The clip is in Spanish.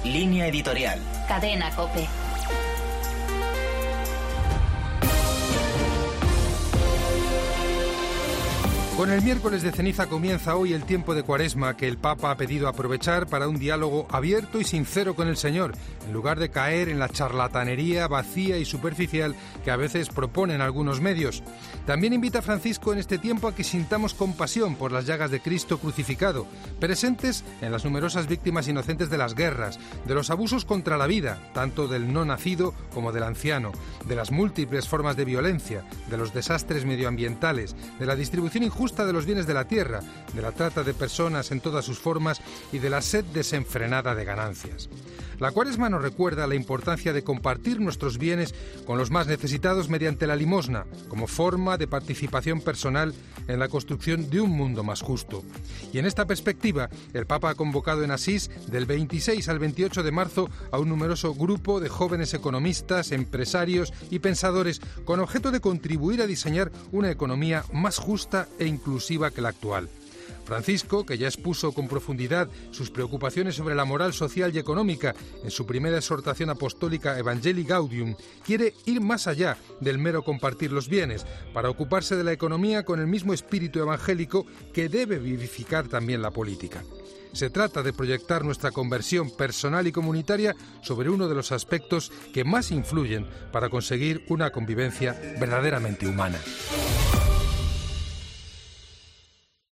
Línea editorial. Cadena COPE. Con el miércoles de ceniza comienza hoy el tiempo de Cuaresma que el Papa ha pedido aprovechar para un diálogo abierto y sincero con el Señor, en lugar de caer en la charlatanería vacía y superficial que a veces proponen algunos medios. También invita a Francisco en este tiempo a que sintamos compasión por las llagas de Cristo crucificado, presentes en las numerosas víctimas inocentes de las guerras, de los abusos contra la vida, tanto del no nacido como del anciano, de las múltiples formas de violencia, de los desastres medioambientales, de la distribución injusta de los bienes de la tierra, de la trata de personas en todas sus formas y de la sed desenfrenada de ganancias. La Cuaresma nos recuerda la importancia de compartir nuestros bienes con los más necesitados mediante la limosna, como forma de participación personal en la construcción de un mundo más justo. Y en esta perspectiva, el Papa ha convocado en Asís del 26 al 28 de marzo a un numeroso grupo de jóvenes economistas, empresarios y pensadores con objeto de contribuir a diseñar una economía más justa e inclusiva que la actual. Francisco, que ya expuso con profundidad sus preocupaciones sobre la moral social y económica en su primera exhortación apostólica Evangelii Gaudium, quiere ir más allá del mero compartir los bienes, para ocuparse de la economía con el mismo espíritu evangélico que debe vivificar también la política. Se trata de proyectar nuestra conversión personal y comunitaria sobre uno de los aspectos que más influyen para conseguir una convivencia verdaderamente humana.